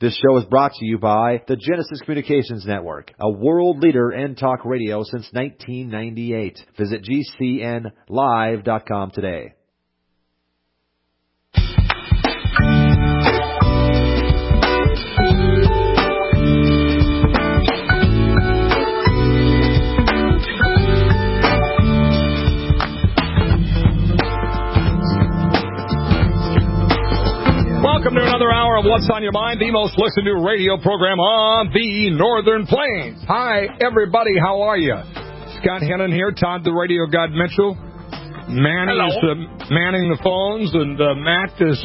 This show is brought to you by the Genesis Communications Network, a world leader in talk radio since 1998. Visit GCNlive.com today. Welcome to another hour of What's on Your Mind, the most listened to radio program on the Northern Plains. Hi, everybody. How are you? Scott Hennon here. Todd, the radio god Mitchell. Manny is manning the phones, and Matt is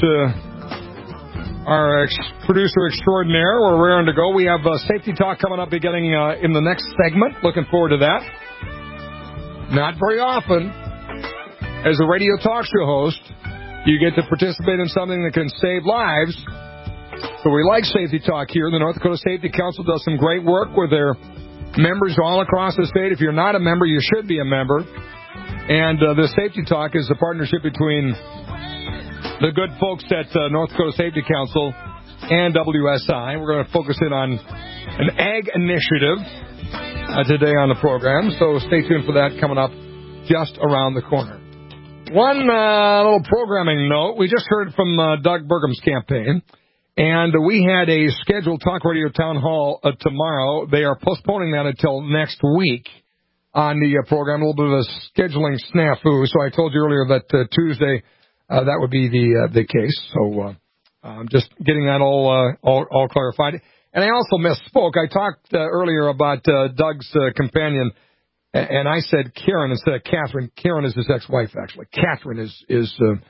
our producer extraordinaire. We're raring to go. We have Safety Talk coming up beginning in the next segment. Looking forward to that. Not very often, as a radio talk show host, you get to participate in something that can save lives. So we like Safety Talk here. The North Dakota Safety Council does some great work with their members all across the state. If you're not a member, you should be a member. And the Safety Talk is a partnership between the good folks at North Dakota Safety Council and WSI. We're going to focus in on an ag initiative today on the program. So stay tuned for that coming up just around the corner. One little programming note. We just heard from Doug Burgum's campaign, and we had a scheduled talk radio town hall tomorrow. They are postponing that until next week on the program. A little bit of a scheduling snafu. So I told you earlier that Tuesday that would be the case. So I'm just getting that all clarified. And I also misspoke. I talked earlier about Doug's companion. And I said Karen instead of Catherine. Karen is his ex-wife, actually. Catherine is the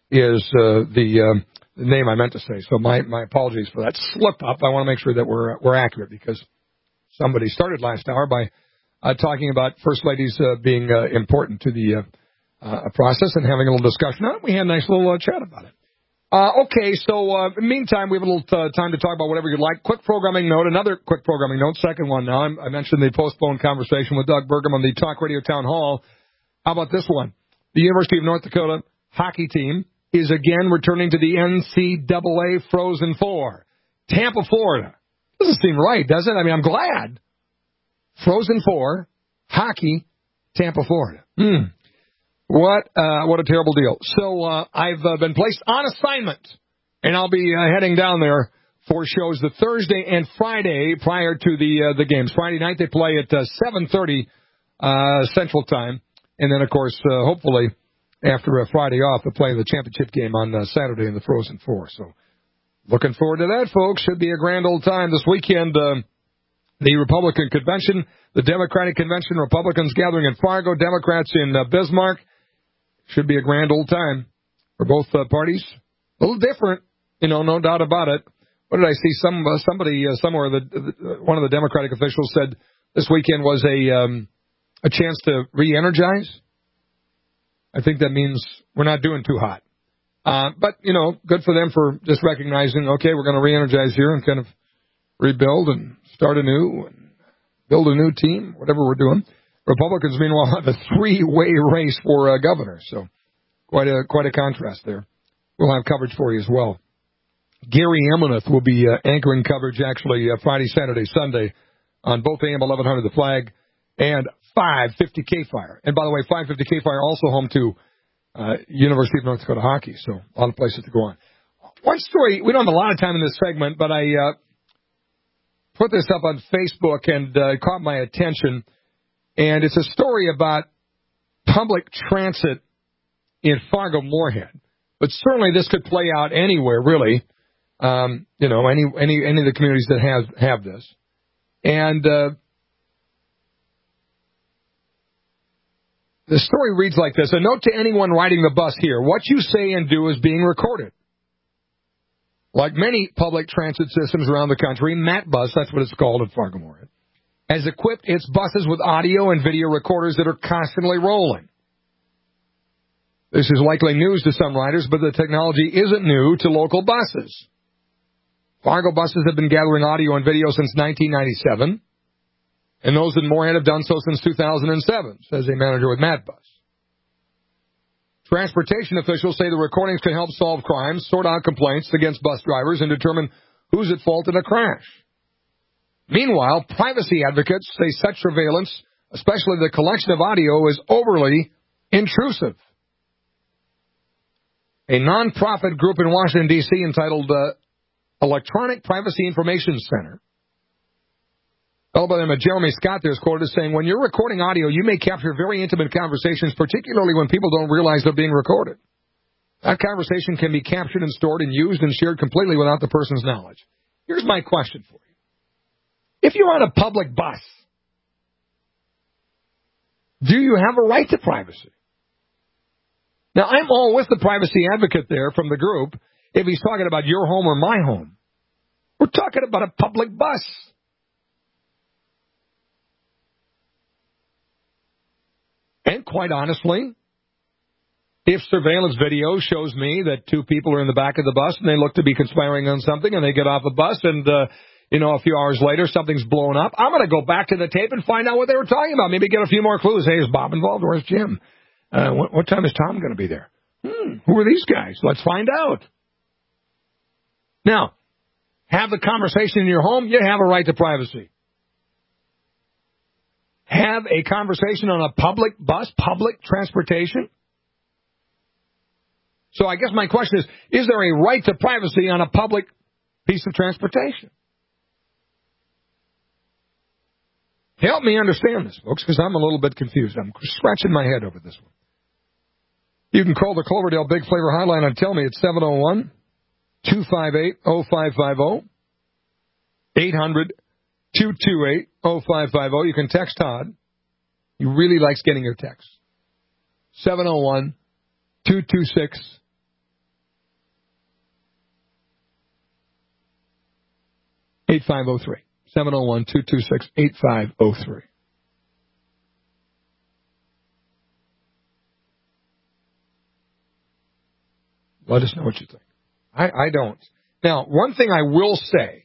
name I meant to say. So my apologies for that slip up. I want to make sure that we're accurate because somebody started last hour by talking about first ladies being important to the process and having a little discussion on it. We had a nice little chat about it. Okay, so in the meantime, we have a little time to talk about whatever you'd like. Quick programming note, another quick programming note, second one now. I mentioned the postponed conversation with Doug Burgum on the Talk Radio Town Hall. How about this one? The University of North Dakota hockey team is again returning to the NCAA Frozen Four. Tampa, Florida. Doesn't seem right, does it? I mean, I'm glad. Frozen Four, hockey, Tampa, Florida. What a terrible deal. So I've been placed on assignment, and I'll be heading down there for shows the Thursday and Friday prior to the games. Friday night they play at 7:30 Central Time, and then, of course, hopefully after a Friday off, they'll play the championship game on Saturday in the Frozen Four. So looking forward to that, folks. Should be a grand old time this weekend. The Republican Convention, the Democratic Convention, Republicans gathering in Fargo, Democrats in Bismarck. Should be a grand old time for both parties. A little different, no doubt about it. What did I see? Somebody somewhere, one of the Democratic officials said this weekend was a chance to re-energize. I think that means we're not doing too hot. But, good for them for just recognizing, okay, we're going to re-energize here and kind of rebuild and start anew and build a new team, whatever we're doing. Republicans, meanwhile, have a three-way race for governor, so quite a contrast there. We'll have coverage for you as well. Gary Emenuth will be anchoring coverage, actually, Friday, Saturday, Sunday on both AM 1100 The Flag and 550 K-Fire. And by the way, 550 K-Fire also home to University of North Dakota hockey, so a lot of places to go on. One story, we don't have a lot of time in this segment, but I put this up on Facebook and it caught my attention. And it's a story about public transit in Fargo-Moorhead. But certainly this could play out anywhere, really. Any of the communities that have this. And the story reads like this. A note to anyone riding the bus here. What you say and do is being recorded. Like many public transit systems around the country, MatBus, that's what it's called in Fargo-Moorhead, has equipped its buses with audio and video recorders that are constantly rolling. This is likely news to some riders, but the technology isn't new to local buses. Fargo buses have been gathering audio and video since 1997, and those in Moorhead have done so since 2007, says a manager with MatBus. Transportation officials say the recordings can help solve crimes, sort out complaints against bus drivers, and determine Who's at fault in a crash? Meanwhile, privacy advocates say such surveillance, especially the collection of audio, is overly intrusive. A nonprofit group in Washington, D.C. entitled Electronic Privacy Information Center, fellow by the name of Jeremy Scott there is quoted as saying, when you're recording audio, you may capture very intimate conversations, particularly when people don't realize they're being recorded. That conversation can be captured and stored and used and shared completely without the person's knowledge. Here's my question for you. If you're on a public bus, do you have a right to privacy? Now, I'm all with the privacy advocate there from the group if he's talking about your home or my home. We're talking about a public bus. And quite honestly, if surveillance video shows me that two people are in the back of the bus and they look to be conspiring on something and they get off the bus and, a few hours later something's blown up, I'm going to go back to the tape and find out what they were talking about. Maybe get a few more clues. Hey, is Bob involved? Where's Jim? What time is Tom going to be there? Who are these guys? Let's find out. Now, have the conversation in your home. You have a right to privacy. Have a conversation on a public bus, public transportation. So I guess my question is there a right to privacy on a public piece of transportation? Help me understand this, folks, because I'm a little bit confused. I'm scratching my head over this one. You can call the Cloverdale Big Flavor Hotline and tell me it's 701-258-0550, 800-228-0550. You can text Todd. He really likes getting your texts. 701-226-8503. 701-226-8503. Let us know what you think. I don't. Now, one thing I will say,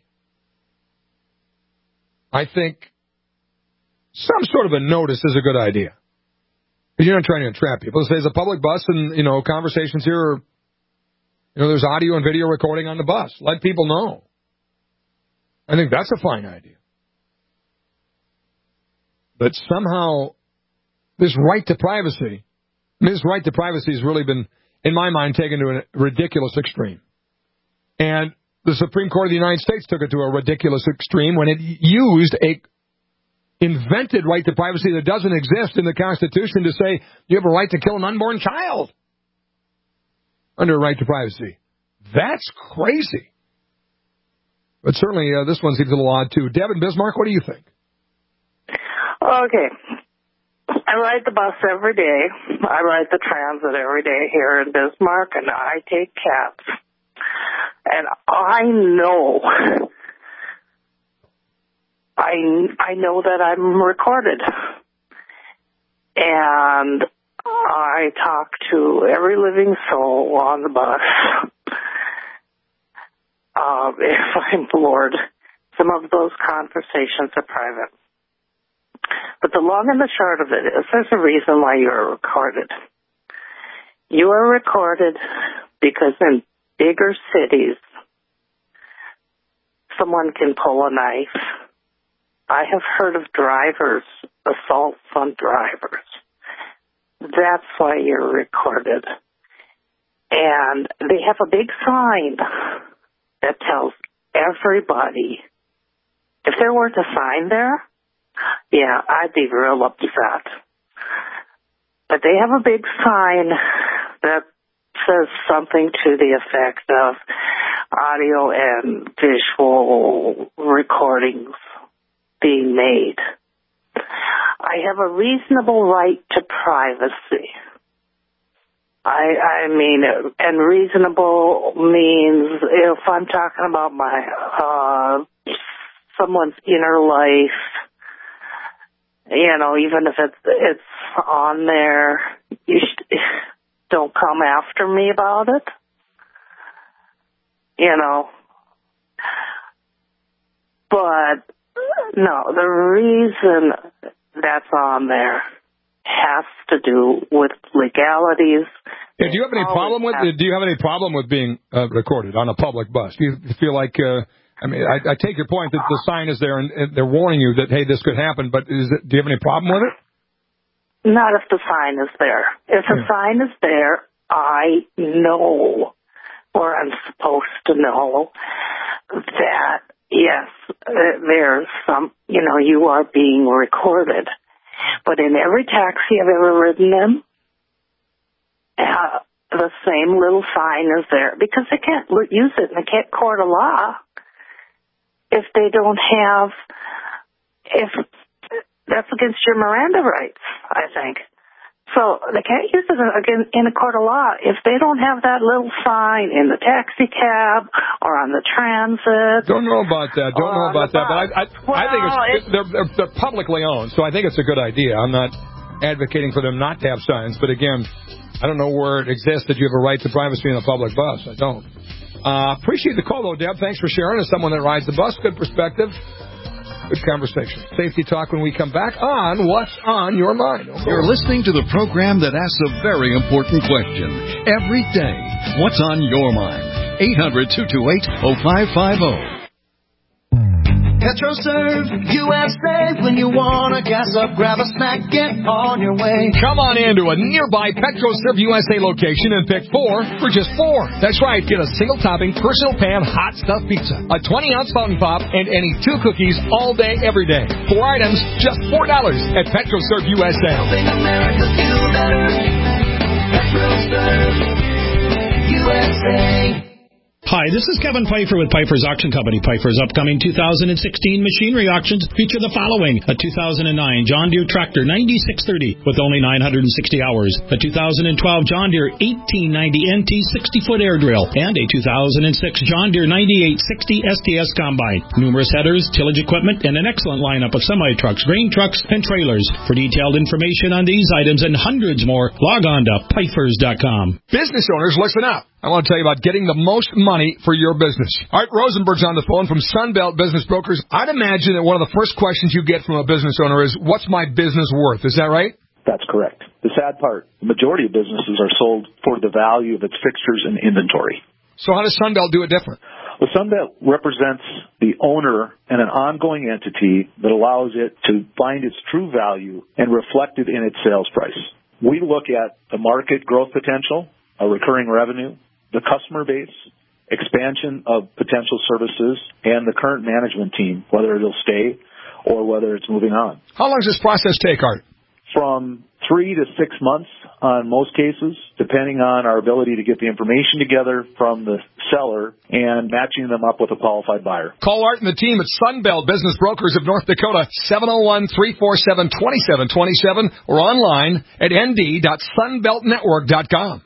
I think some sort of a notice is a good idea. Because you're not trying to entrap people. It says a public bus and, conversations here are, there's audio and video recording on the bus. Let people know. I think that's a fine idea. But somehow, this right to privacy has really been, in my mind, taken to a ridiculous extreme. And the Supreme Court of the United States took it to a ridiculous extreme when it used a invented right to privacy that doesn't exist in the Constitution to say you have a right to kill an unborn child under a right to privacy. That's crazy. But certainly this one seems a little odd, too. Deb in Bismarck, what do you think? Okay. I ride the bus every day. I ride the transit every day here in Bismarck, and I take cabs. And I know that I'm recorded. And I talk to every living soul on the bus. If I'm bored, some of those conversations are private. But the long and the short of it is there's a reason why you're recorded. You are recorded because in bigger cities, someone can pull a knife. I have heard of drivers, assaults on drivers. That's why you're recorded. And they have a big sign that tells everybody, if there weren't a sign there, yeah, I'd be real upset. But they have a big sign that says something to the effect of audio and visual recordings being made. I have a reasonable right to privacy. I mean, and reasonable means if I'm talking about my someone's inner life, even if it's on there, don't come after me about it. But no, the reason that's on there has to do with legalities. Yeah, do you have any problem with being recorded on a public bus? Do you feel like I mean, I take your point that the sign is there and they're warning you that, hey, this could happen, but do you have any problem with it? Not if the sign is there. If the sign is there, I know, or I'm supposed to know, that, yes, there's some, you are being recorded. But in every taxi I've ever ridden in, the same little sign is there, because they can't use it and they can't court a law if they don't have, if that's against your Miranda rights, I think. So they can't use it again in a court of law if they don't have that little sign in the taxi cab or on the transit. Don't know about that. But I think they're publicly owned, so I think it's a good idea. I'm not advocating for them not to have signs, but again, I don't know where it exists that you have a right to privacy in a public bus. I don't. Appreciate the call, though, Deb. Thanks for sharing. As someone that rides the bus, good perspective. Good conversation. Safety talk when we come back on What's on Your Mind. You're listening to the program that asks a very important question every day. What's on your mind? 800-228-0550. PetroServe USA. When you want to gas up, grab a snack, get on your way. Come on into a nearby PetroServe USA location and pick 4 for just $4. That's right. Get a single topping personal pan hot stuffed pizza, a 20-ounce fountain pop, and any 2 cookies all day, every day. 4 items, just $4 at PetroServe USA. Helping America feel better. PetroServe USA. Hi, this is Kevin Pfeiffer with Pfeiffer's Auction Company. Pfeiffer's upcoming 2016 machinery auctions feature the following: a 2009 John Deere tractor 9630 with only 960 hours, a 2012 John Deere 1890 NT 60-foot air drill, and a 2006 John Deere 9860 STS combine. Numerous headers, tillage equipment, and an excellent lineup of semi-trucks, grain trucks, and trailers. For detailed information on these items and hundreds more, log on to Pfeiffer's.com. Business owners, listen up. I want to tell you about getting the most money for your business. Art Rosenberg's on the phone from Sunbelt Business Brokers. I'd imagine that one of the first questions you get from a business owner is, what's my business worth? Is that right? That's correct. The sad part, the majority of businesses are sold for the value of its fixtures and inventory. So how does Sunbelt do it different? Well, Sunbelt represents the owner and an ongoing entity that allows it to find its true value and reflect it in its sales price. We look at the market growth potential, a recurring revenue, the customer base, expansion of potential services, and the current management team, whether it'll stay or whether it's moving on. How long does this process take, Art? From 3 to 6 months on most cases, depending on our ability to get the information together from the seller and matching them up with a qualified buyer. Call Art and the team at Sunbelt Business Brokers of North Dakota, 701-347-2727, or online at nd.sunbeltnetwork.com.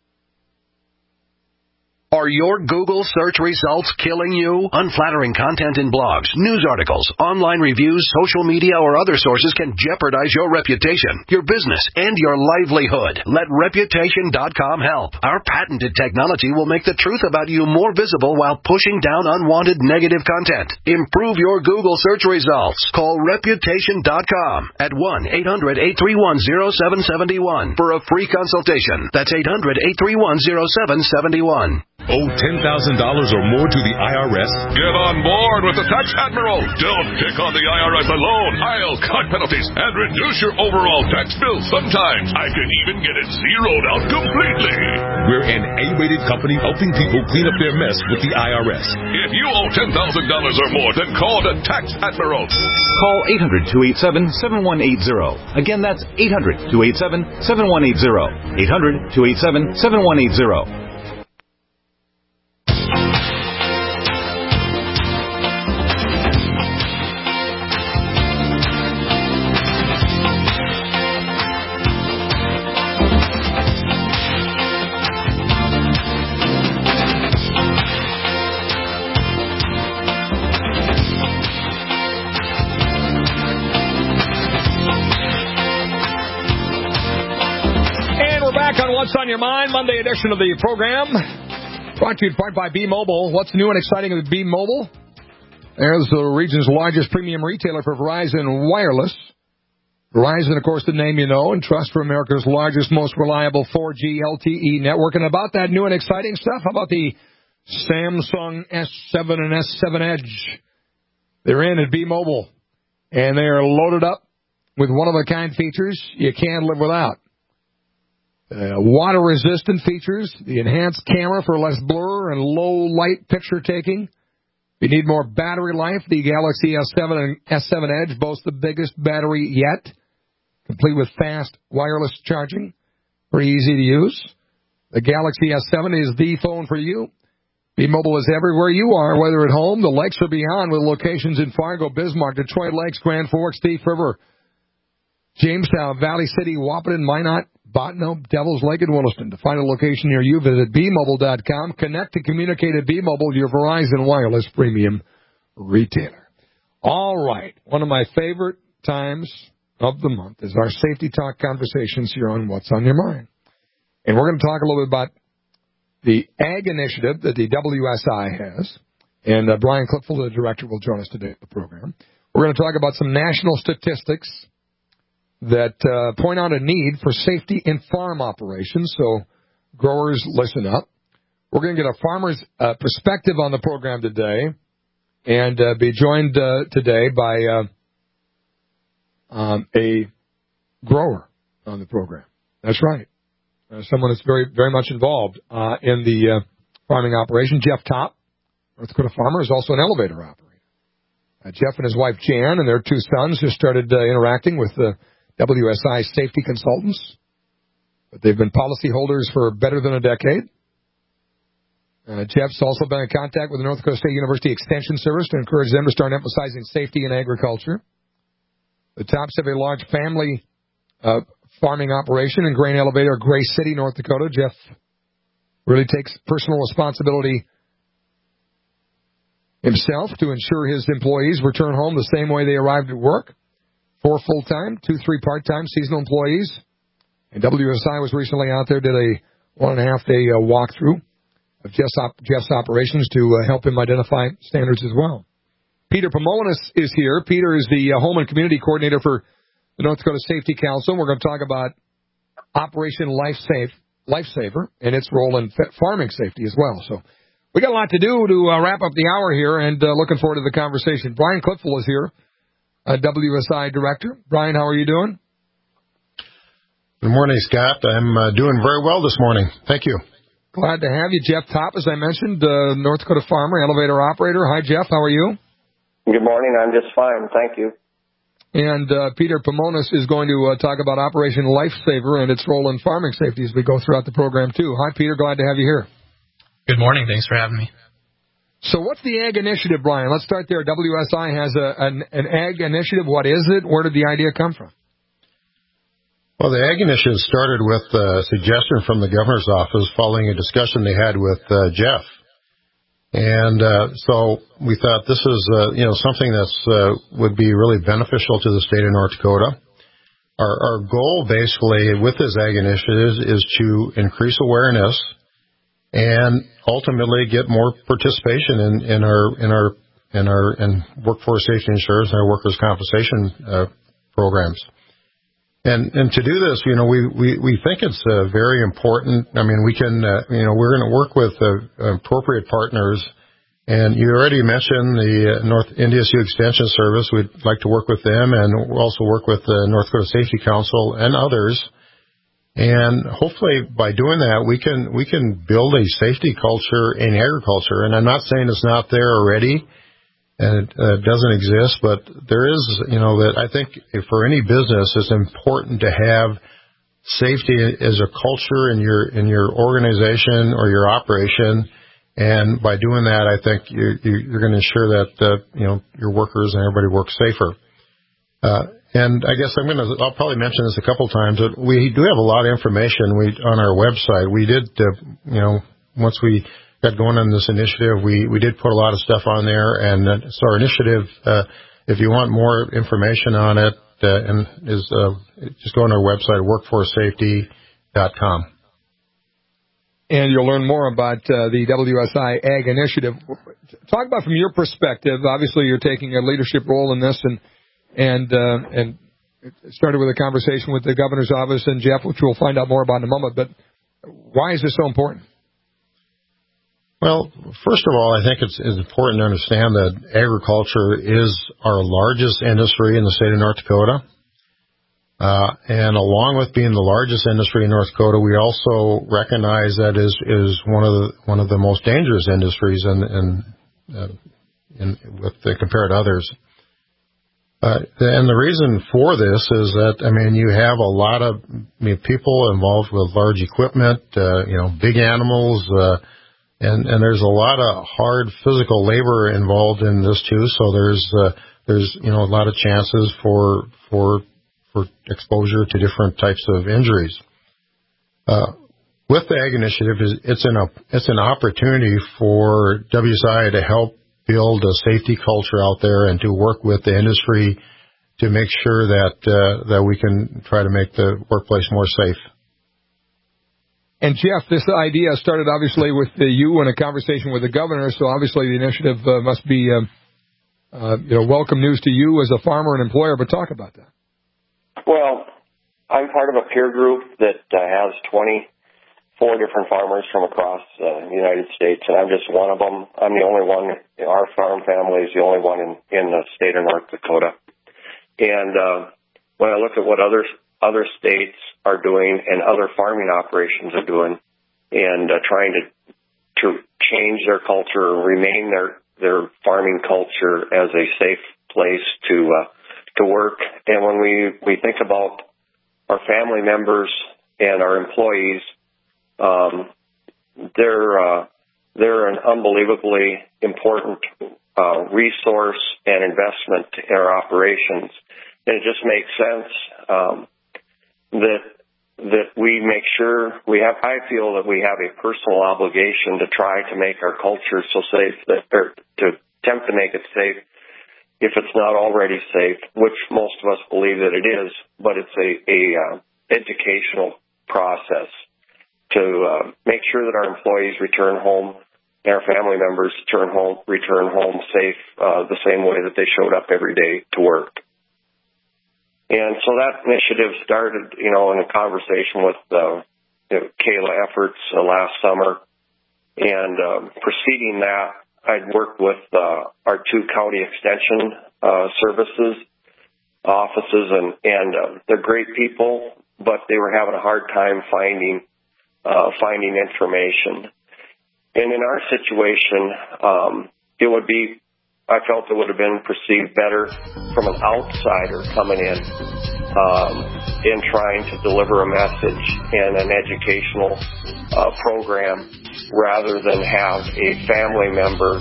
Are your Google search results killing you? Unflattering content in blogs, news articles, online reviews, social media, or other sources can jeopardize your reputation, your business, and your livelihood. Let Reputation.com help. Our patented technology will make the truth about you more visible while pushing down unwanted negative content. Improve your Google search results. Call Reputation.com at 1-800-831-0771 for a free consultation. That's 800-831-0771. Owe $10,000 or more to the IRS? Get on board with the Tax Admiral. Don't pick on the IRS alone. I'll cut penalties and reduce your overall tax bill. Sometimes I can even get it zeroed out completely. We're an A-rated company helping people clean up their mess with the IRS. If you owe $10,000 or more, then call the Tax Admiral. Call 800-287-7180. Again, that's 800-287-7180. 800-287-7180. What's on your mind? Monday edition of the program. Brought to you in part by B-Mobile. What's new and exciting with B-Mobile? There's the region's largest premium retailer for Verizon Wireless. Verizon, of course, the name you know, and trust for America's largest, most reliable 4G LTE network. And about that new and exciting stuff, how about the Samsung S7 and S7 Edge. They're in at B-Mobile, and they are loaded up with one-of-a-kind features you can't live without. Water-resistant features, the enhanced camera for less blur and low-light picture taking. If you need more battery life, the Galaxy S7 and S7 Edge boast the biggest battery yet, complete with fast wireless charging. Pretty easy to use. The Galaxy S7 is the phone for you. B-Mobile is everywhere you are, whether at home, the lakes, or beyond, with locations in Fargo, Bismarck, Detroit Lakes, Grand Forks, Thief River, Jamestown, Valley City, Wahpeton, Minot, Bottineau, Devil's Lake, and Williston. To find a location near you, visit bmobile.com. Connect and communicate at B-Mobile, your Verizon Wireless premium retailer. All right. One of my favorite times of the month is our Safety Talk conversations here on What's on Your Mind. And we're going to talk a little bit about the Ag Initiative that the WSI has. And Brian Clipful, the director, will join us today at the program. We're going to talk about some national statistics that point out a need for safety in farm operations, so growers, listen up. We're going to get a farmer's perspective on the program today and be joined today by a grower on the program. That's right. Someone that's very, very much involved in the farming operation. Jeff Topp, North Dakota farmer, is also an elevator operator. Jeff and his wife Jan and their two sons just started interacting with the WSI safety consultants. But they've been policyholders for better than a decade. Jeff's also been in contact with the North Dakota State University Extension Service to encourage them to start emphasizing safety in agriculture. The Topps have a large family farming operation in grain elevator, Gray City, North Dakota. Jeff really takes personal responsibility himself to ensure his employees return home the same way they arrived at work. 4 full-time, 2-3 part-time seasonal employees. And WSI was recently out there, did a 1.5-day walkthrough of Jeff's operations to help him identify standards as well. Peter Pomonis is here. Peter is the Home and Community Coordinator for the North Dakota Safety Council. We're going to talk about Operation Lifesaver and its role in farming safety as well. So we got a lot to do to wrap up the hour here, and looking forward to the conversation. Brian Clipful is here, WSI Director. Brian, how are you doing? Good morning, Scott. I'm doing very well this morning. Thank you. Glad to have you. Jeff Topp, as I mentioned, North Dakota farmer, elevator operator. Hi, Jeff. How are you? Good morning. I'm just fine. Thank you. And Peter Pomonis is going to talk about Operation Lifesaver and its role in farming safety as we go throughout the program, too. Hi, Peter. Glad to have you here. Good morning. Thanks for having me. So what's the Ag Initiative, Brian? Let's start there. WSI has an Ag Initiative. What is it? Where did the idea come from? Well, the Ag Initiative started with a suggestion from the governor's office following a discussion they had with Jeff. And so we thought this is something that's would be really beneficial to the state of North Dakota. Our goal basically with this Ag Initiative is to increase awareness and ultimately get more participation in our workforce safety insurance and our workers' compensation programs. And to do this, we think it's very important. I mean, we can, we're going to work with appropriate partners. And you already mentioned the North NDSU Extension Service. We'd like to work with them, and we'll also work with the North Dakota Safety Council and others. And hopefully, by doing that, we can build a safety culture in agriculture. And I'm not saying it's not there already. And it doesn't exist, but there is, that I think for any business, it's important to have safety as a culture in your organization or your operation. And by doing that, I think you're going to ensure that, your workers and everybody works safer. And I guess I'll probably mention this a couple times, but we do have a lot of information on our website. We did, once we got going on this initiative, we did put a lot of stuff on there, and so our initiative, if you want more information on it, just go on our website, workforcesafety.com. And you'll learn more about the WSI Ag Initiative. Talk about from your perspective. Obviously, you're taking a leadership role in this, and it started with a conversation with the governor's office and Jeff, which we'll find out more about in a moment. But why is this so important? Well, first of all, I think it's important to understand that agriculture is our largest industry in the state of North Dakota. And along with being the largest industry in North Dakota, we also recognize that is one of the most dangerous industries compared to others. And the reason for this is that, you have a lot of people involved with large equipment, big animals, and there's a lot of hard physical labor involved in this too. So there's a lot of chances for exposure to different types of injuries. With the Ag Initiative, it's an opportunity for WSI to help build a safety culture out there and to work with the industry to make sure that we can try to make the workplace more safe. And Jeff, this idea started obviously with you in a conversation with the governor, so obviously the initiative must be welcome news to you as a farmer and employer, but talk about that. Well, I'm part of a peer group that has 24 different farmers from across the United States, and I'm just one of them. I'm the only one. Our farm family is the only one in the state of North Dakota. And when I look at what other states are doing and other farming operations are doing, and trying to change their culture and remain their farming culture as a safe place to work. And when we think about our family members and our employees, they're an unbelievably important resource and investment in our operations. And it just makes sense that we make sure I feel that we have a personal obligation to try to make our culture so safe or to attempt to make it safe if it's not already safe, which most of us believe that it is, but it's a educational process to make sure that our employees return home and our family members return home safe the same way that they showed up every day to work. And so that initiative started, in a conversation with Kayla Efforts last summer. And preceding that, I'd worked with our 2 county extension services offices, and they're great people, but they were having a hard time finding information. And in our situation, I felt it would have been perceived better from an outsider coming in trying to deliver a message and an educational program rather than have a family member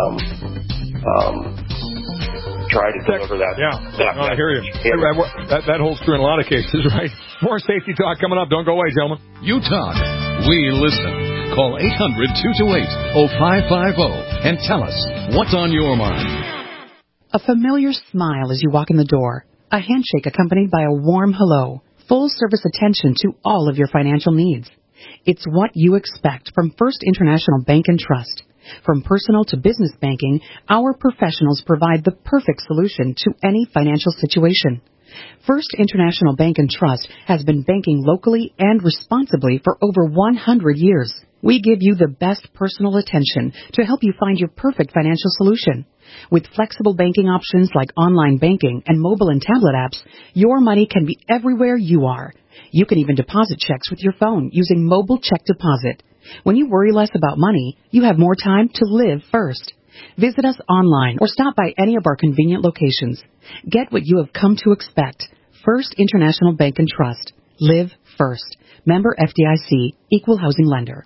try to deliver that. Yeah, I hear you. That holds true in a lot of cases, right? More safety talk coming up. Don't go away, gentlemen. You talk. We listen. Call 800-228-0550 and tell us what's on your mind. A familiar smile as you walk in the door. A handshake accompanied by a warm hello. Full service attention to all of your financial needs. It's what you expect from First International Bank and Trust. From personal to business banking, our professionals provide the perfect solution to any financial situation. First International Bank and Trust has been banking locally and responsibly for over 100 years. We give you the best personal attention to help you find your perfect financial solution. With flexible banking options like online banking and mobile and tablet apps, your money can be everywhere you are. You can even deposit checks with your phone using mobile check deposit. When you worry less about money, you have more time to live first. Visit us online or stop by any of our convenient locations. Get what you have come to expect. First International Bank and Trust. Live first. Member FDIC. Equal housing lender.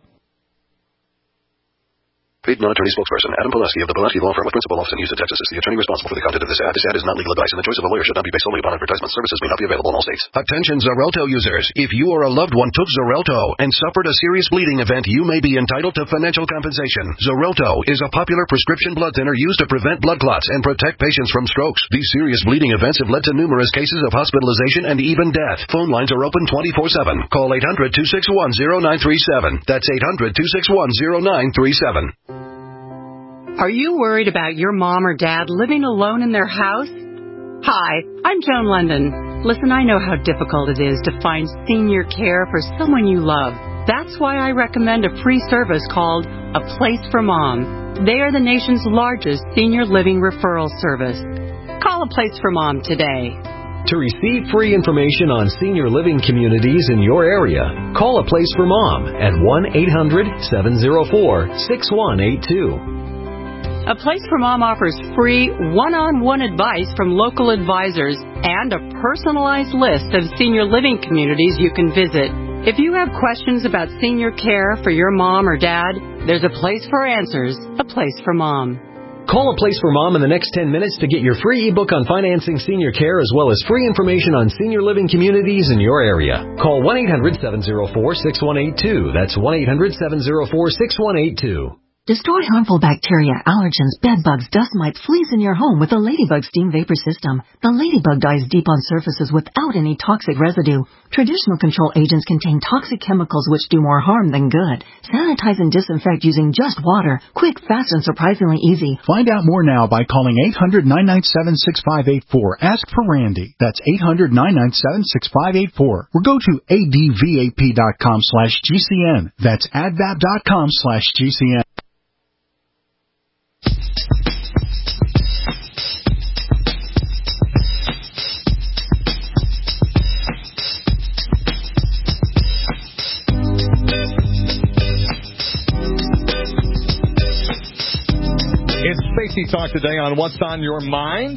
Paid non-attorney spokesperson Adam Pulaski of the Pulaski Law Firm with principal office in Houston, Texas, is the attorney responsible for the content of this ad. This ad is not legal advice, and the choice of a lawyer should not be based solely upon advertisement. Services may not be available in all states. Attention Xarelto users. If you or a loved one took Xarelto and suffered a serious bleeding event, you may be entitled to financial compensation. Xarelto is a popular prescription blood thinner used to prevent blood clots and protect patients from strokes. These serious bleeding events have led to numerous cases of hospitalization and even death. Phone lines are open 24/7. Call 800-261-0937. That's 800-261-0937. Are you worried about your mom or dad living alone in their house? Hi, I'm Joan London. Listen, I know how difficult it is to find senior care for someone you love. That's why I recommend a free service called A Place for Mom. They are the nation's largest senior living referral service. Call A Place for Mom today. To receive free information on senior living communities in your area, call A Place for Mom at 1-800-704-6182. A Place for Mom offers free one-on-one advice from local advisors and a personalized list of senior living communities you can visit. If you have questions about senior care for your mom or dad, there's a place for answers, A Place for Mom. Call A Place for Mom in the next 10 minutes to get your free ebook on financing senior care as well as free information on senior living communities in your area. Call 1-800-704-6182. That's 1-800-704-6182. Destroy harmful bacteria, allergens, bedbugs, dust mites, fleas in your home with the Ladybug Steam Vapor System. The Ladybug dies deep on surfaces without any toxic residue. Traditional control agents contain toxic chemicals which do more harm than good. Sanitize and disinfect using just water. Quick, fast, and surprisingly easy. Find out more now by calling 800-997-6584. Ask for Randy. That's 800-997-6584. Or go to advap.com/GCN. That's advap.com/GCN. It's Spacey Talk today on What's on Your Mind.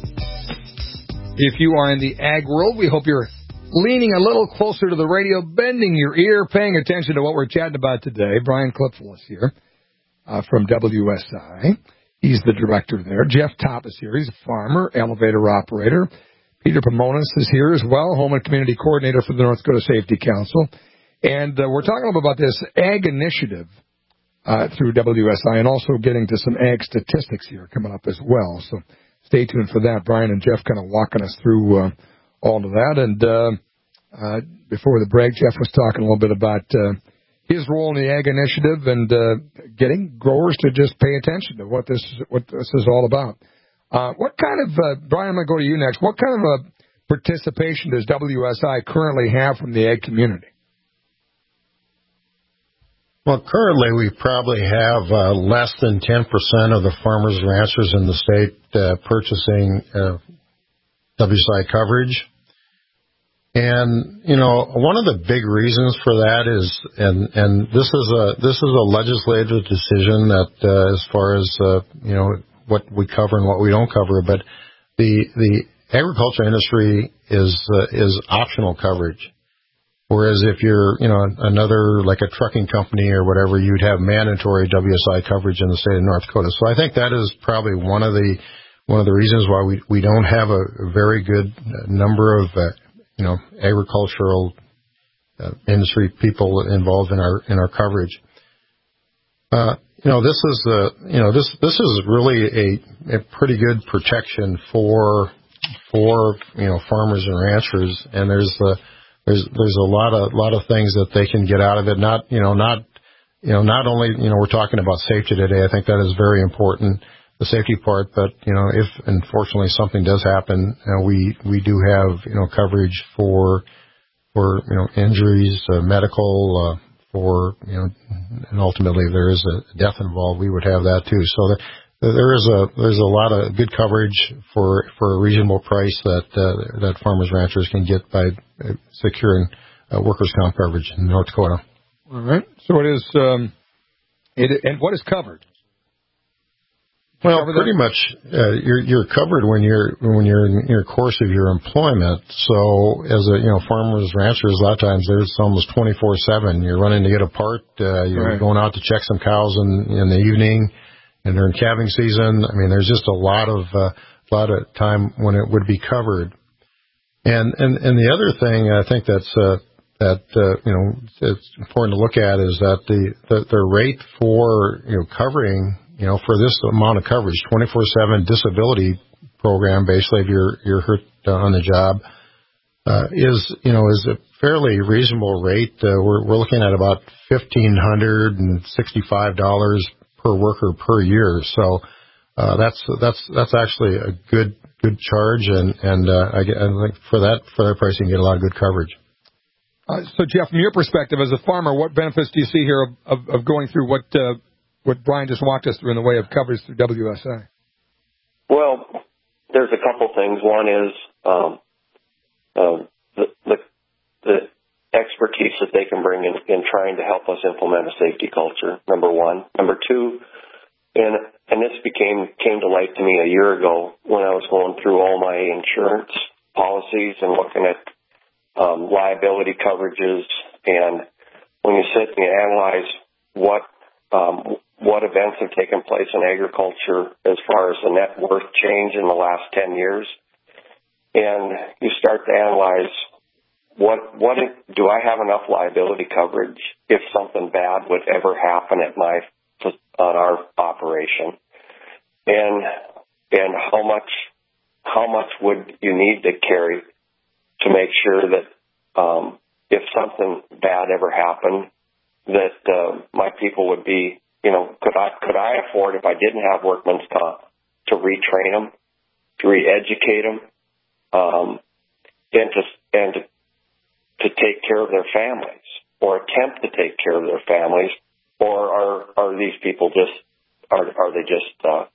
If you are in the ag world, we hope you're leaning a little closer to the radio, bending your ear, paying attention to what we're chatting about today. Brian Clipful is here from WSI. He's the director there. Jeff Topp is here. He's a farmer, elevator operator. Peter Pomonis is here as well, Home and Community Coordinator for the North Dakota Safety Council. And we're talking about this ag initiative through WSI and also getting to some ag statistics here coming up as well. So stay tuned for that. Brian and Jeff kind of walking us through all of that. And before the break, Jeff was talking a little bit about his role in the ag initiative and getting growers to just pay attention to what this is all about. What kind of, Brian, I'm going to go to you next. What kind of participation does WSI currently have from the ag community? Well, currently we probably have less than 10% of the farmers and ranchers in the state purchasing WSI coverage. And, you know, one of the big reasons for that is, and this is a legislative decision that as far as, you know, what we cover and what we don't cover, but the agriculture industry is optional coverage. Whereas if you're, you know, another, like a trucking company or whatever, you'd have mandatory WSI coverage in the state of North Dakota. So I think that is probably one of the reasons why we don't have a very good number of, you know, agricultural industry people involved in our coverage. You know, this is really a pretty good protection for you know, farmers and ranchers, and there's a lot of things that they can get out of it. Not only, you know, we're talking about safety today. I think that is very important, the safety part, but, you know, if unfortunately something does happen, we do have, you know, coverage for you know, injuries, medical, for, you know, and ultimately if there is a death involved, we would have that too. So there's a lot of good coverage for a reasonable price that farmers ranchers can get by securing workers' comp coverage in North Dakota. All right. So it is. And what is covered? Well, pretty much you're covered when you're in your course of your employment. So as a, you know, farmers ranchers, a lot of times there's almost 24/7. You're running to get a part. You're going out to check some cows in the evening. And during calving season, I mean, there's just a lot of time when it would be covered. And the other thing I think that's you know, it's important to look at is that the rate for, you know, covering, you know, for this amount of coverage, 24/7 disability program, basically if you're hurt on the job, is a fairly reasonable rate. We're looking at about $1,565 per worker per year. So that's actually a good charge, and I think for that price you can get a lot of good coverage. So, Jeff, from your perspective as a farmer, what benefits do you see here of going through what Brian just walked us through in the way of coverage through WSA? Well, there's a couple things. One is the expertise that they can bring in trying to help us implement a safety culture, number one. Number two, and this came to light to me a year ago when I was going through all my insurance policies and looking at liability coverages. And when you sit and you analyze what events have taken place in agriculture as far as the net worth change in the last 10 years, and you start to analyze do I have enough liability coverage if something bad would ever happen on our operation, and how much would you need to carry to make sure that if something bad ever happened, that my people would be, could I afford, if I didn't have workman's comp, to retrain them, to re-educate them, and to take care of their families, or attempt to take care of their families, or are these people just are they just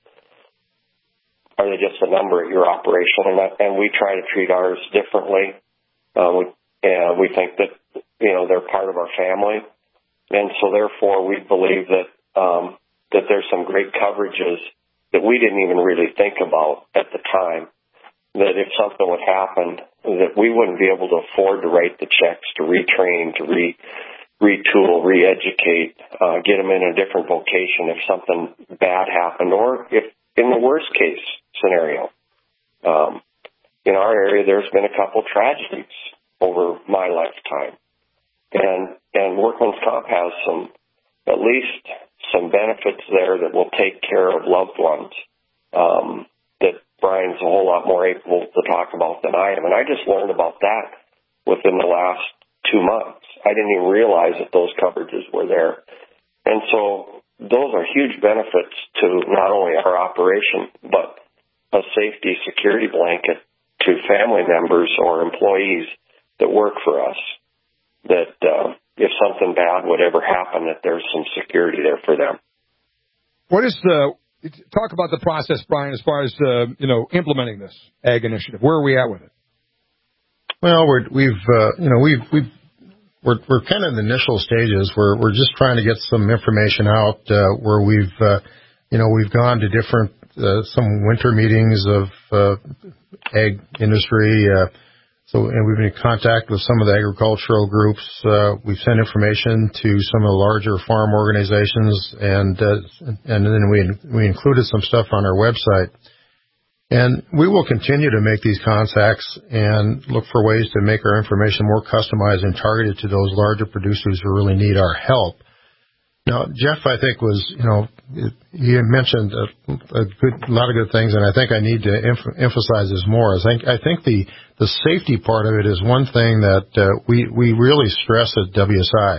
a number at your operation? And we try to treat ours differently. And we think that they're part of our family, and so therefore we believe that there's some great coverages that we didn't even really think about at the time. That if something would happen, that we wouldn't be able to afford to write the checks to retrain, to retool, re-educate, get them in a different vocation if something bad happened, or if in the worst case scenario. In our area, there's been a couple tragedies over my lifetime, and workman's comp has at least some benefits there that will take care of loved ones. That Brian's a whole lot more able to talk about than I am. And I just learned about that within the last 2 months. I didn't even realize that those coverages were there. And so those are huge benefits to not only our operation, but a safety security blanket to family members or employees that work for us, that if something bad would ever happen, that there's some security there for them. Talk about the process, Brian, as far as implementing this ag initiative. Where are we at with it? Well, we're kind of in the initial stages. We're just trying to get some information out where we've gone to different some winter meetings of ag industry. And we've been in contact with some of the agricultural groups. We've sent information to some of the larger farm organizations, and then we included some stuff on our website. And we will continue to make these contacts and look for ways to make our information more customized and targeted to those larger producers who really need our help. Now, Jeff, I think he had mentioned a lot of good things, and I think I need to emphasize this more. I think the safety part of it is one thing that we really stress at WSI.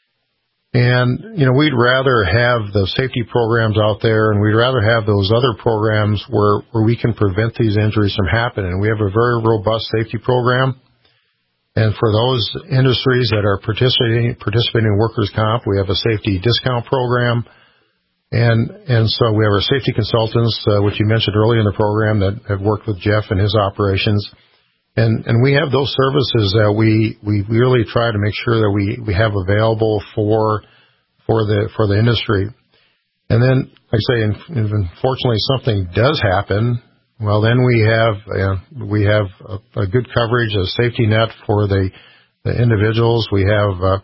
And, we'd rather have the safety programs out there, and we'd rather have those other programs where we can prevent these injuries from happening. We have a very robust safety program. And for those industries that are participating in workers' comp, we have a safety discount program. And so we have our safety consultants, which you mentioned earlier in the program, that have worked with Jeff and his operations. And we have those services that we really try to make sure that we have available for the industry. And then, like I say, if unfortunately something does happen, well, then we have a good coverage, a safety net for the individuals. We have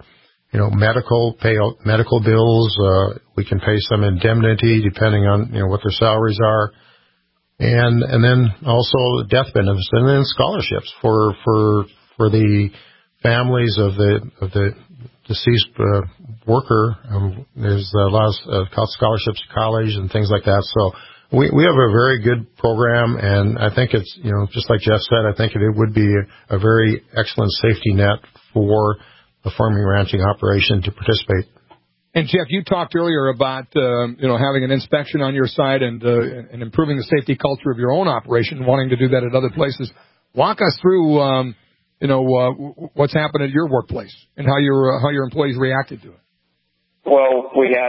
medical bills. We can pay some indemnity depending on what their salaries are, and then also death benefits, and then scholarships for the families of the deceased worker. There's a lot of scholarships to college and things like that. So we have a very good program, and I think it's just like Jeff said, I think it would be a very excellent safety net for the farming ranching operation to participate. And Jeff, you talked earlier about having an inspection on your side and improving the safety culture of your own operation, wanting to do that at other places. Walk us through what's happened at your workplace and how your employees reacted to it. Well, we had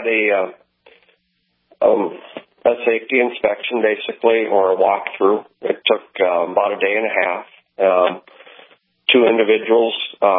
a safety inspection, basically, or a walkthrough. It took about a day and a half. Two individuals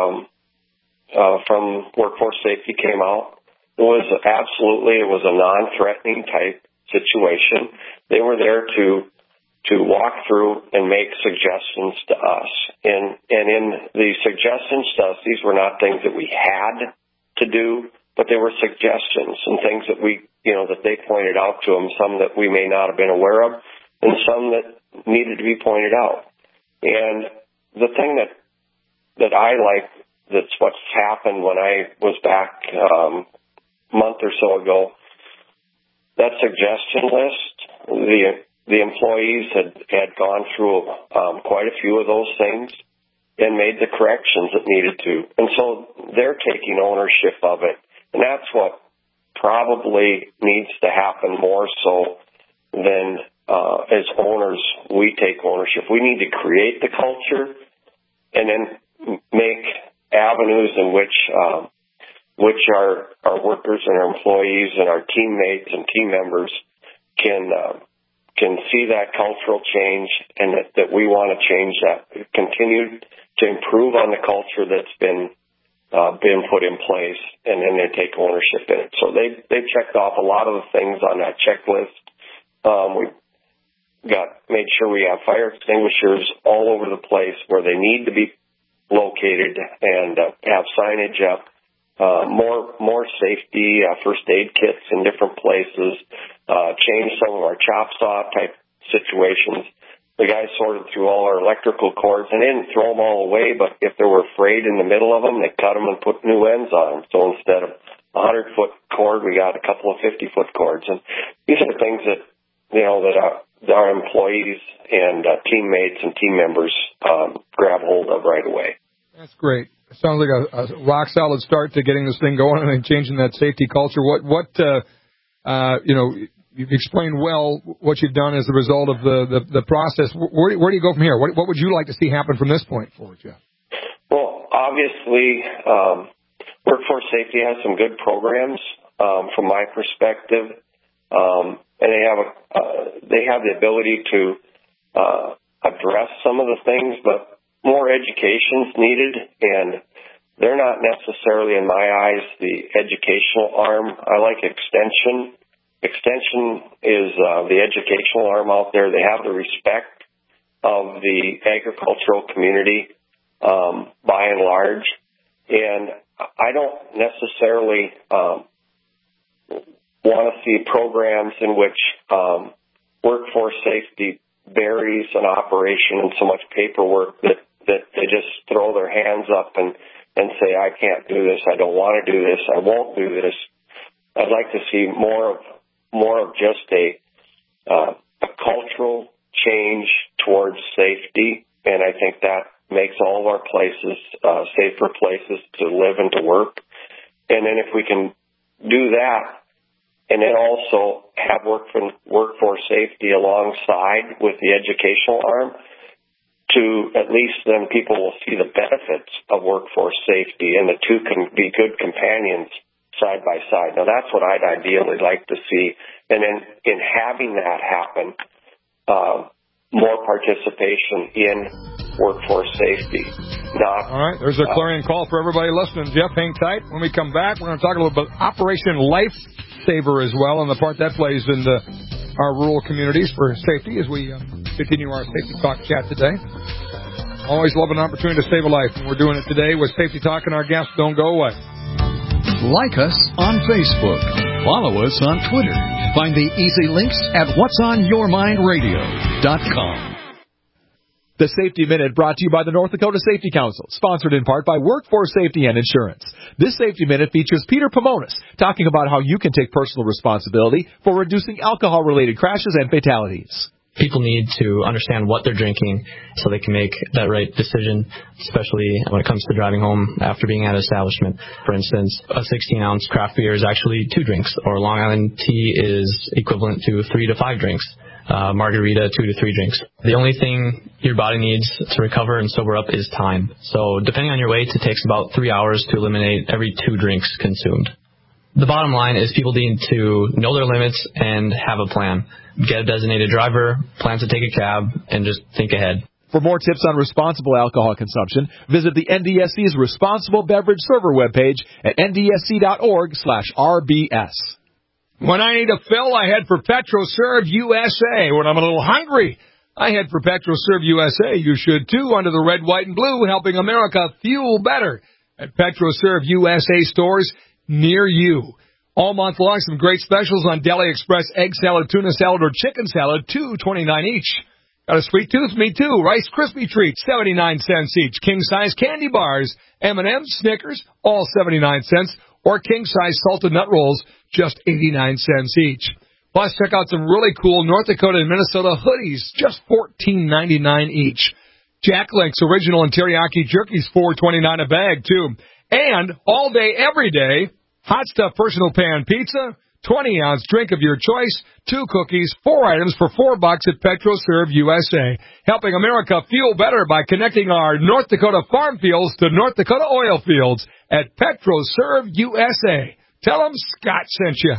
from Workforce Safety came out. It was a non-threatening type situation. They were there to walk through and make suggestions to us. And in the suggestions to us, these were not things that we had to do, but they were suggestions and things that that they pointed out to them, some that we may not have been aware of, and some that needed to be pointed out. And the thing that I like, that's what's happened when I was back a month or so ago, that suggestion list, the employees had gone through quite a few of those things and made the corrections that needed to. And so they're taking ownership of it. And that's what probably needs to happen more so than as owners, we take ownership. We need to create the culture and then make avenues in which our workers and our employees and our teammates and team members can see that cultural change, and that we want to change that, continue to improve on the culture that's been put in place, and then they take ownership in it. So they checked off a lot of the things on that checklist. We made sure we have fire extinguishers all over the place where they need to be located, and have signage up, more safety, first aid kits in different places, change some of our chop saw type situations. The guys sorted through all our electrical cords, and they didn't throw them all away, but if they were frayed in the middle of them, they cut them and put new ends on them. So instead of a 100-foot cord, we got a couple of 50-foot cords. And these are things that our employees and teammates and team members grab hold of right away. That's great. It sounds like a rock solid start to getting this thing going and changing that safety culture. You've explained well what you've done as a result of the process. Where do you go from here? What would you like to see happen from this point forward, Jeff? Well, obviously, Workforce Safety has some good programs from my perspective, and they have the ability to address some of the things, but more education's needed, and they're not necessarily, in my eyes, the educational arm. I like extension. Extension is the educational arm out there. They have the respect of the agricultural community by and large, and I don't necessarily want to see programs in which workforce safety buries an operation in so much paperwork that they just throw their hands up and say, I can't do this, I don't want to do this, I won't do this. I'd like to see more of just a cultural change towards safety, and I think that makes all of our places safer places to live and to work. And then if we can do that, and then also have workforce safety alongside with the educational arm, to at least then people will see the benefits of workforce safety, and the two can be good companions side by side. Now, that's what I'd ideally like to see. And then in having that happen, more participation in workforce safety. All right, there's a clarion call for everybody listening. Jeff, hang tight. When we come back, we're going to talk a little bit about Operation Lifesaver as well, and the part that plays in our rural communities for safety as we continue our Safety Talk chat today. Always love an opportunity to save a life, and we're doing it today with Safety Talk, and our guests don't go away. Like us on Facebook. Follow us on Twitter. Find the easy links at whatsonyourmindradio.com. The Safety Minute brought to you by the North Dakota Safety Council, sponsored in part by Workforce Safety and Insurance. This Safety Minute features Peter Pomonis talking about how you can take personal responsibility for reducing alcohol-related crashes and fatalities. People need to understand what they're drinking so they can make that right decision, especially when it comes to driving home after being at an establishment. For instance, a 16-ounce craft beer is actually 2 drinks, or Long Island tea is equivalent to 3 to 5 drinks. margarita, 2 to 3 drinks. The only thing your body needs to recover and sober up is time. So depending on your weight, it takes about 3 hours to eliminate every 2 drinks consumed. The bottom line is people need to know their limits and have a plan. Get a designated driver, plan to take a cab, and just think ahead. For more tips on responsible alcohol consumption, visit the NDSC's Responsible Beverage Server webpage at ndsc.org/RBS. When I need a fill, I head for PetroServe USA. When I'm a little hungry, I head for PetroServe USA. You should too, under the red, white, and blue, helping America fuel better at PetroServe USA stores near you. All month long, some great specials on Deli Express egg salad, tuna salad, or chicken salad, $2.29 each. Got a sweet tooth? Me too. Rice Krispie treats, 79 cents each. King-size candy bars, M&M's, Snickers, all 79 cents. Or king-size salted nut rolls, just 89 cents each. Plus, check out some really cool North Dakota and Minnesota hoodies, just $14.99 each. Jack Link's original and teriyaki jerky's $4.29 a bag, too. And all day, every day, Hot Stuff Personal Pan Pizza, 20-ounce drink of your choice, 2 cookies, 4 items for $4 at PetroServe USA. Helping America fuel better by connecting our North Dakota farm fields to North Dakota oil fields at PetroServe USA. Tell them Scott sent you.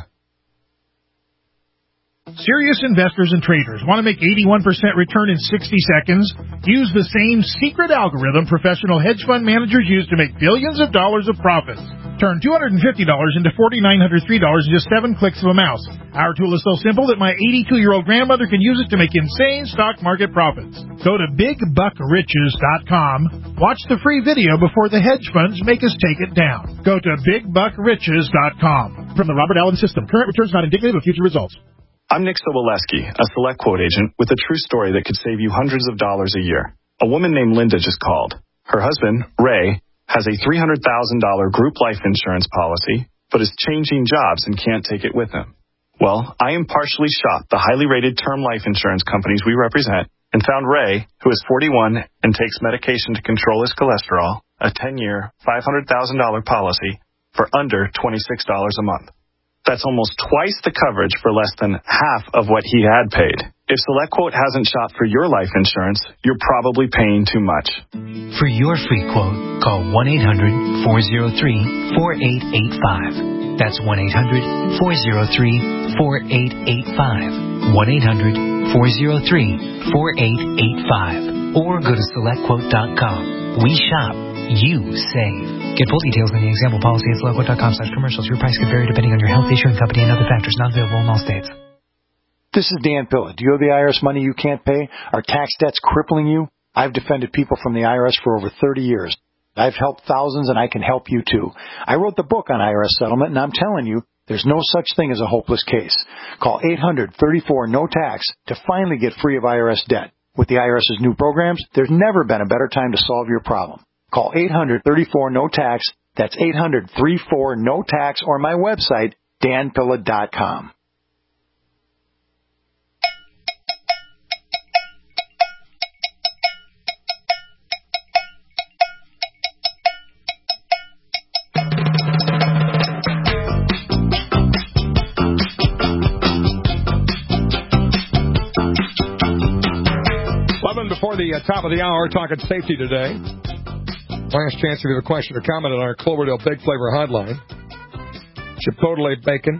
Serious investors and traders want to make 81% return in 60 seconds? Use the same secret algorithm professional hedge fund managers use to make billions of dollars of profits. Turn $250 into $4,903 in just 7 clicks of a mouse. Our tool is so simple that my 82-year-old grandmother can use it to make insane stock market profits. Go to BigBuckRiches.com. Watch the free video before the hedge funds make us take it down. Go to BigBuckRiches.com. From the Robert Allen System, current returns not indicative of future results. I'm Nick Soboleski, a Select Quote agent with a true story that could save you hundreds of dollars a year. A woman named Linda just called. Her husband, Ray, has a $300,000 group life insurance policy, but is changing jobs and can't take it with him. Well, I impartially shopped the highly rated term life insurance companies we represent and found Ray, who is 41 and takes medication to control his cholesterol, a 10-year, $500,000 policy for under $26 a month. That's almost twice the coverage for less than half of what he had paid. If SelectQuote hasn't shopped for your life insurance, you're probably paying too much. For your free quote, call 1-800-403-4885. That's 1-800-403-4885. 1-800-403-4885. Or go to SelectQuote.com. We shop. You save. Get full details in the example policy at SelectQuote.com/commercials. Your price could vary depending on your health, issuing company, and other factors not available in all states. This is Dan Pilla. Do you owe the IRS money you can't pay? Are tax debts crippling you? I've defended people from the IRS for over 30 years. I've helped thousands, and I can help you too. I wrote the book on IRS settlement, and I'm telling you, there's no such thing as a hopeless case. Call 800-34-NO-TAX to finally get free of IRS debt. With the IRS's new programs, there's never been a better time to solve your problem. Call 800-34-NO-TAX. That's 800-34-NO-TAX, or my website, danpilla.com. Before the top of the hour, talking safety today. Last chance to leave a question or comment on our Cloverdale Big Flavor hotline. Chipotle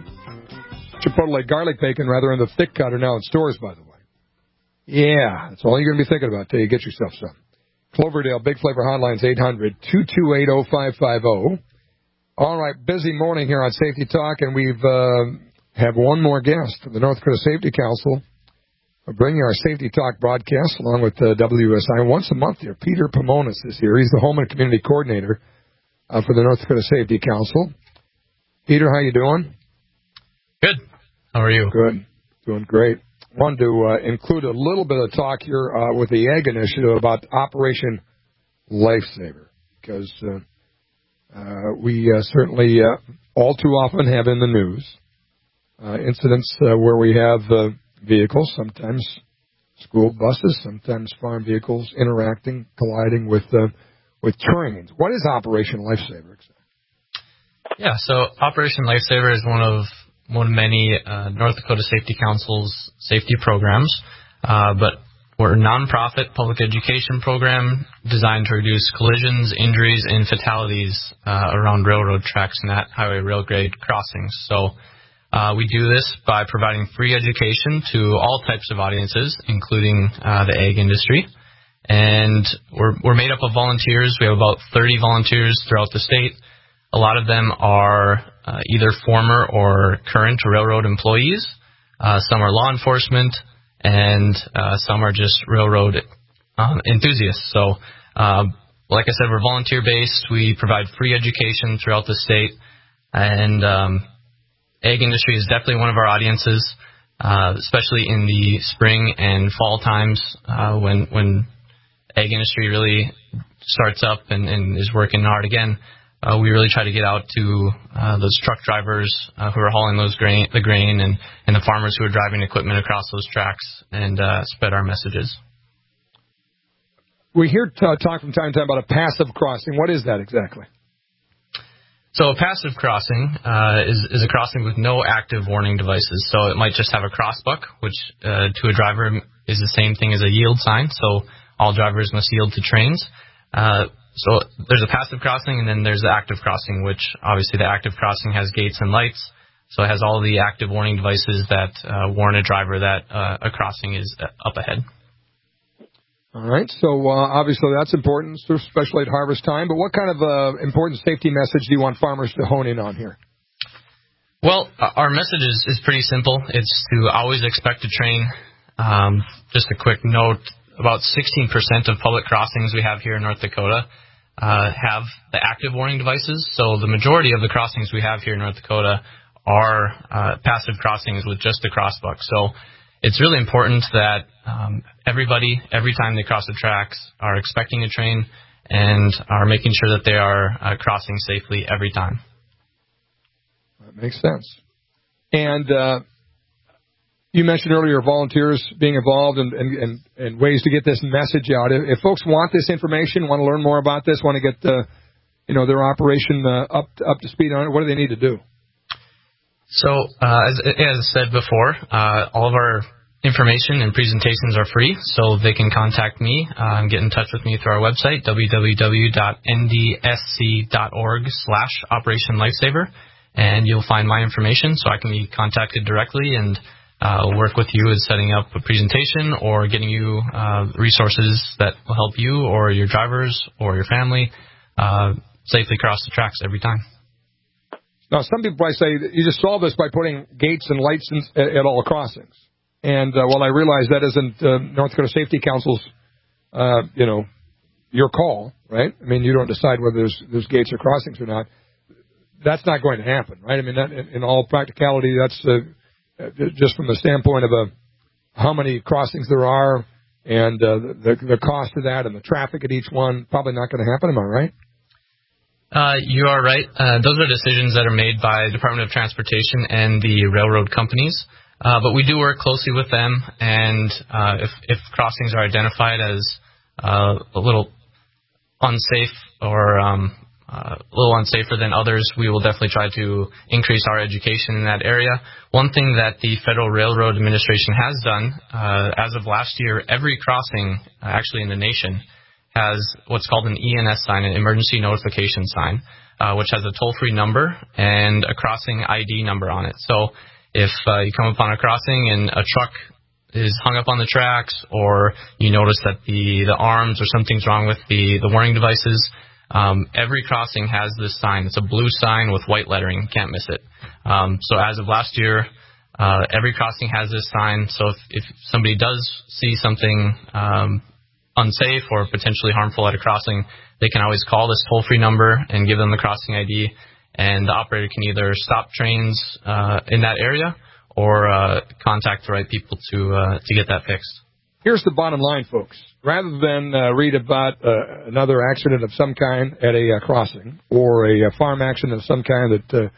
garlic bacon, rather, in the thick cut are now in stores, by the way. Yeah, that's all you're going to be thinking about till you get yourself some. Cloverdale Big Flavor hotline's 800-228-0550. All right, busy morning here on Safety Talk, and we've have one more guest from the North Dakota Safety Council. We're bringing our Safety Talk broadcast along with WSI once a month here. Peter Pomonis is here. He's the Home and Community Coordinator for the North Dakota Safety Council. Peter, how you doing? Good. How are you? Good. Doing great. Wanted to include a little bit of talk here with the Ag Initiative about Operation Lifesaver, because we certainly all too often have in the news incidents where we have vehicles, sometimes school buses, sometimes farm vehicles, interacting, colliding with trains. What is Operation Lifesaver? Yeah, so Operation Lifesaver is one of one of many North Dakota Safety Council's safety programs, but we're a nonprofit public education program designed to reduce collisions, injuries, and fatalities around railroad tracks and at highway rail grade crossings. So we do this by providing free education to all types of audiences, including the ag industry. And we're made up of volunteers. We have about 30 volunteers throughout the state. A lot of them are either former or current railroad employees. Some are law enforcement, and some are just railroad enthusiasts. So, like I said, we're volunteer-based. We provide free education throughout the state, and ag industry is definitely one of our audiences, especially in the spring and fall times when ag industry really starts up and is working hard again. We really try to get out to those truck drivers who are hauling the grain and the farmers who are driving equipment across those tracks and spread our messages. We hear talk from time to time about a passive crossing. What is that exactly? So a passive crossing is a crossing with no active warning devices. So it might just have a crossbuck, which to a driver is the same thing as a yield sign. So all drivers must yield to trains. So there's a passive crossing, and then there's the active crossing, which obviously the active crossing has gates and lights. So it has all the active warning devices that warn a driver that a crossing is up ahead. All right. So obviously that's important, especially at harvest time. But what kind of important safety message do you want farmers to hone in on here? Well, our message is pretty simple. It's to always expect a train. Just a quick note. About 16% of public crossings we have here in North Dakota have the active warning devices. So the majority of the crossings we have here in North Dakota are passive crossings with just a crossbuck. So it's really important that everybody, every time they cross the tracks, are expecting a train and are making sure that they are crossing safely every time. That makes sense. And you mentioned earlier volunteers being involved and ways to get this message out. If folks want this information, want to learn more about this, want to get their operation up to speed on it, what do they need to do? So as I said before, all of our information and presentations are free, so they can contact me and get in touch with me through our website, www.ndsc.org/Operation Lifesaver, and you'll find my information so I can be contacted directly and work with you in setting up a presentation or getting you resources that will help you or your drivers or your family safely cross the tracks every time. Now, some people probably say that you just solve this by putting gates and lights at all crossings. And while I realize that isn't North Dakota Safety Council's, your call, right? I mean, you don't decide whether there's gates or crossings or not. That's not going to happen, right? I mean, that, in all practicality, that's just from the standpoint of how many crossings there are and the cost of that and the traffic at each one, probably not going to happen. Am I right? You are right. Those are decisions that are made by the Department of Transportation and the railroad companies. But we do work closely with them, and if crossings are identified as a little unsafe or a little unsafer than others, we will definitely try to increase our education in that area. One thing that the Federal Railroad Administration has done, as of last year, every crossing actually in the nation has what's called an ENS sign, an emergency notification sign, which has a toll-free number and a crossing ID number on it. So if you come upon a crossing and a truck is hung up on the tracks, or you notice that the arms or something's wrong with the warning devices, every crossing has this sign. It's a blue sign with white lettering. Can't miss it. So as of last year, every crossing has this sign. So if somebody does see something unsafe or potentially harmful at a crossing, they can always call this toll-free number and give them the crossing ID, and the operator can either stop trains in that area or contact the right people to get that fixed. Here's the bottom line, folks. Rather than read about another accident of some kind at a crossing or a farm accident of some kind that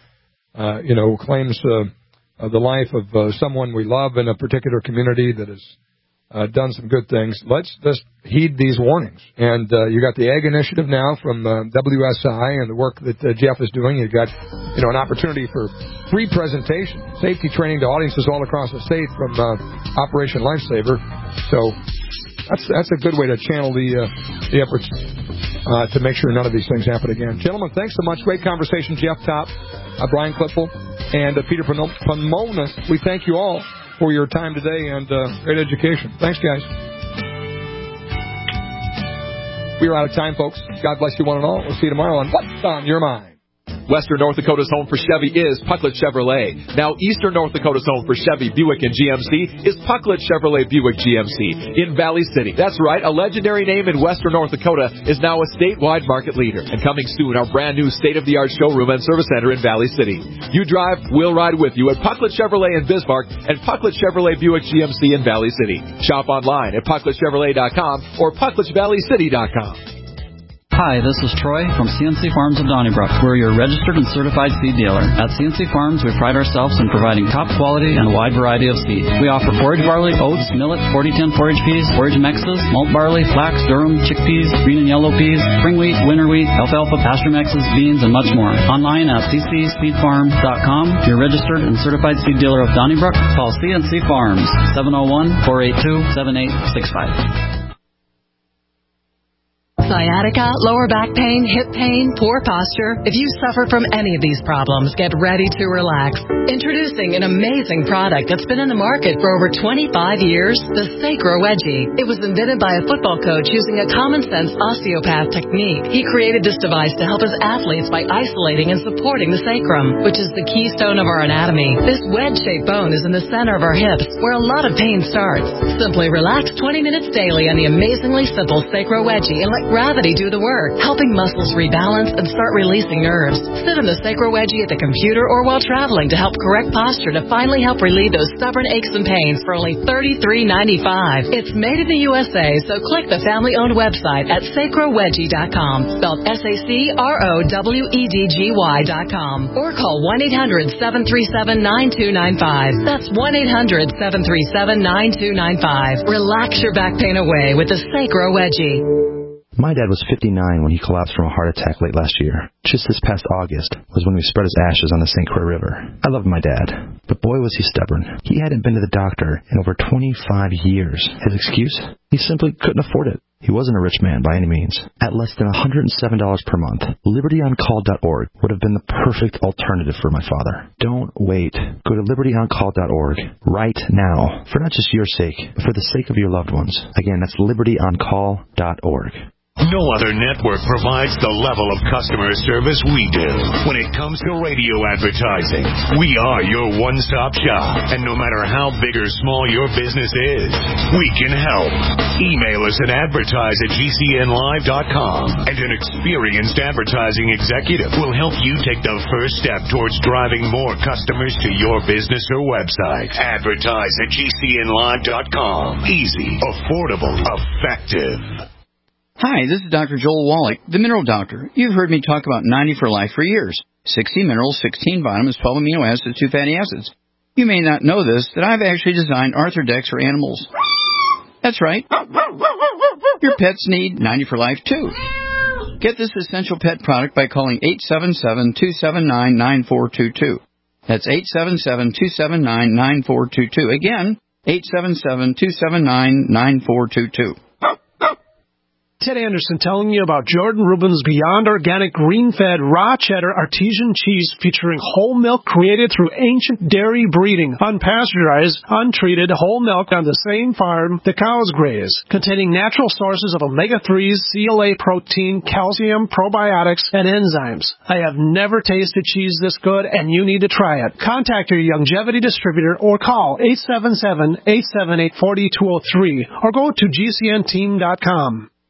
claims the life of someone we love in a particular community that is done some good things. Let's just heed these warnings. And you got the Ag Initiative now from WSI and the work that Jeff is doing. You've got an opportunity for free presentation, safety training to audiences all across the state from Operation Lifesaver. So that's a good way to channel the efforts to make sure none of these things happen again. Gentlemen, thanks so much. Great conversation. Jeff Topp, Brian Klippel, and Peter Pomonis. We thank you all for your time today and great education. Thanks, guys. We are out of time, folks. God bless you one and all. We'll see you tomorrow on What's on Your Mind. Western North Dakota's home for Chevy is Pucklet Chevrolet. Now, Eastern North Dakota's home for Chevy, Buick, and GMC is Pucklet Chevrolet Buick GMC in Valley City. That's right, a legendary name in Western North Dakota is now a statewide market leader. And coming soon, our brand new state-of-the-art showroom and service center in Valley City. You drive, we'll ride with you at Pucklet Chevrolet in Bismarck and Pucklet Chevrolet Buick GMC in Valley City. Shop online at PuckletChevrolet.com or PuckletValleyCity.com. Hi, this is Troy from CNC Farms of Donnybrook. We're your registered and certified seed dealer. At CNC Farms, we pride ourselves in providing top quality and a wide variety of seed. We offer forage barley, oats, millet, 40-10 forage peas, forage mixes, malt barley, flax, durum, chickpeas, green and yellow peas, spring wheat, winter wheat, alfalfa, pasture mixes, beans, and much more. Online at ccseedfarm.com. Your registered and certified seed dealer of Donnybrook. Call CNC Farms, 701-482-7865. Sciatica, lower back pain, hip pain, poor posture. If you suffer from any of these problems, get ready to relax. Introducing an amazing product that's been in the market for over 25 years, the Sacro Wedgie. It was invented by a football coach using a common-sense osteopath technique. He created this device to help his athletes by isolating and supporting the sacrum, which is the keystone of our anatomy. This wedge-shaped bone is in the center of our hips, where a lot of pain starts. Simply relax 20 minutes daily on the amazingly simple Sacro Wedgie and let gravity do the work, helping muscles rebalance and start releasing nerves. Sit in the Sacro Wedgie at the computer or while traveling to help correct posture to finally help relieve those stubborn aches and pains for only $33.95. It's made in the USA, so click the family-owned website at sacrowedgie.com, spelled SACROWEDGY.com, or call 1-800-737-9295. That's 1-800-737-9295. Relax your back pain away with the Sacro Wedgie. My dad was 59 when he collapsed from a heart attack late last year. Just this past August was when we spread his ashes on the St. Croix River. I loved my dad, but boy was he stubborn. He hadn't been to the doctor in over 25 years. His excuse? He simply couldn't afford it. He wasn't a rich man by any means. At less than $107 per month, LibertyOnCall.org would have been the perfect alternative for my father. Don't wait. Go to LibertyOnCall.org right now, for not just your sake, but for the sake of your loved ones. Again, that's LibertyOnCall.org. No other network provides the level of customer service we do. When it comes to radio advertising, we are your one-stop shop. And no matter how big or small your business is, we can help. Email us at advertise@gcnlive.com, and an experienced advertising executive will help you take the first step towards driving more customers to your business or website. Advertise@gcnlive.com. Easy, affordable, effective. Hi, this is Dr. Joel Wallach, the Mineral Doctor. You've heard me talk about 90 for Life for years. 60 minerals, 16 vitamins, 12 amino acids, 2 fatty acids. You may not know this, that I've actually designed Arthrodex for animals. That's right. Your pets need 90 for Life, too. Get this essential pet product by calling 877-279-9422. That's 877-279-9422. Again, 877-279-9422. Ted Anderson telling you about Jordan Rubin's Beyond Organic Green-Fed Raw Cheddar Artesian Cheese featuring whole milk created through ancient dairy breeding, unpasteurized, untreated whole milk on the same farm the cows graze, containing natural sources of omega-3s, CLA protein, calcium, probiotics, and enzymes. I have never tasted cheese this good, and you need to try it. Contact your Longevity distributor or call 877-878-4203 or go to GCNteam.com.